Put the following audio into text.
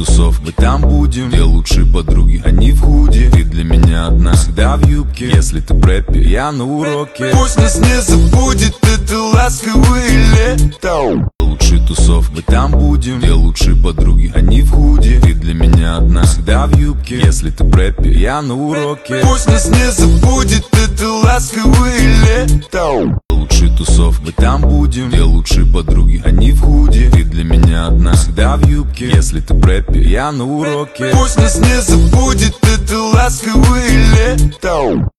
тусовки, мы там будем. Две лучшие подруги, они в худи. Ты для меня одна, всегда в юбке. Если ты прэппер, я на уроке. Пусть нас не забудет это ласковое лето. Лучшие тусовки, мы там будем. Две лучшие подруги, они в худи. Ты для меня одна, всегда в юбке. Если ты прэппер, я на уроке. Пусть нас не забудет это ласковое лето. Лучшие тусовки, мы там будем. Две лучшие подруги, они в худи. Ты для меня одна, всегда в юбке. Если ты прэппер, я на уроке. Пусть нас не забудет это ласковое лето.